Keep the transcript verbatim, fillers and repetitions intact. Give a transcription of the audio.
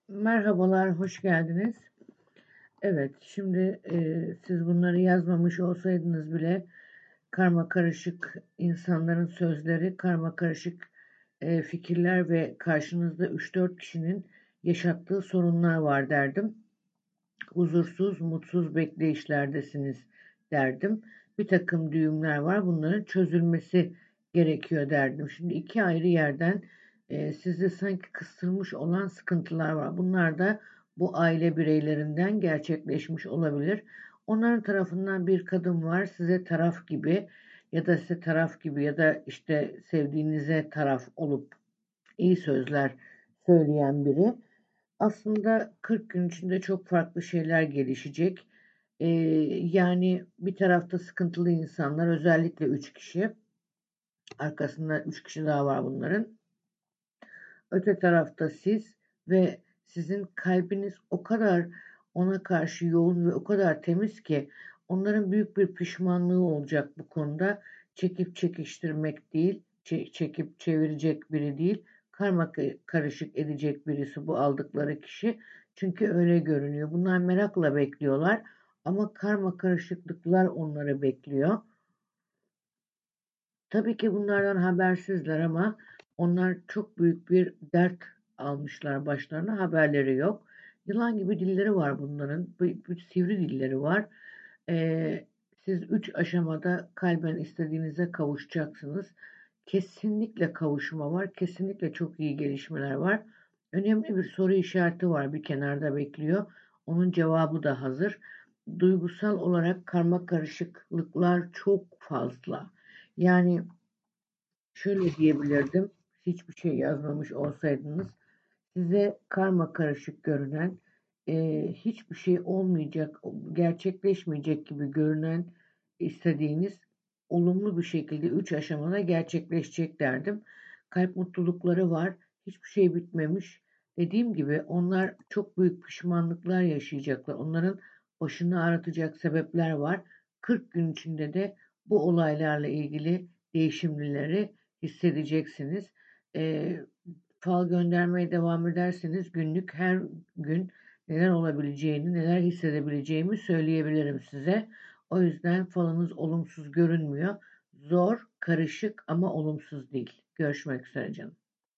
Merhabalar, hoş geldiniz. Evet, şimdi e, siz bunları yazmamış olsaydınız bile karma karışık insanların sözleri, karma karışık e, fikirler ve karşınızda üç dört kişinin yaşattığı sorunlar var derdim. Huzursuz, mutsuz bekleyişlerdesiniz derdim. Bir takım düğümler var, bunların çözülmesi gerekiyor derdim. Şimdi iki ayrı yerden e, sizi sanki kıstırmış olan sıkıntılar var. Bunlar da bu aile bireylerinden gerçekleşmiş olabilir. Onların tarafından bir kadın var, size taraf gibi ya da size taraf gibi ya da işte sevdiğinize taraf olup iyi sözler söyleyen biri. Aslında kırk gün içinde çok farklı şeyler gelişecek. Ee, yani bir tarafta sıkıntılı insanlar, özellikle üç kişi. Arkasında üç kişi daha var bunların. Öte tarafta siz ve sizin kalbiniz o kadar ona karşı yoğun ve o kadar temiz ki onların büyük bir pişmanlığı olacak bu konuda. Çekip çekiştirmek değil, çekip çevirecek biri değil, karma karışık edecek birisi bu aldıkları kişi. Çünkü öyle görünüyor. Bunlar merakla bekliyorlar ama karma karışıklıklar onları bekliyor. Tabii ki bunlardan habersizler ama onlar çok büyük bir dert almışlar başlarına, haberleri yok. Yılan gibi dilleri var bunların, bir, bir sivri dilleri var. Ee, siz üç aşamada kalben istediğinize kavuşacaksınız. Kesinlikle kavuşma var, kesinlikle çok iyi gelişmeler var. Önemli bir soru işareti var, bir kenarda bekliyor. Onun cevabı da hazır. Duygusal olarak karma karışıklıklar çok fazla. Yani şöyle diyebilirdim, hiçbir şey yazmamış olsaydınız, size karma karışık görünen, e, hiçbir şey olmayacak, gerçekleşmeyecek gibi görünen istediğiniz olumlu bir şekilde üç aşamada gerçekleşecek derdim. Kalp mutlulukları var, hiçbir şey bitmemiş. Dediğim gibi onlar çok büyük pişmanlıklar yaşayacaklar. Onların başını ağrıtacak sebepler var. kırk gün içinde de bu olaylarla ilgili değişimleri hissedeceksiniz. E, Fal göndermeye devam ederseniz günlük her gün neler olabileceğini, neler hissedebileceğimi söyleyebilirim size. O yüzden falınız olumsuz görünmüyor. Zor, karışık ama olumsuz değil. Görüşmek üzere canım.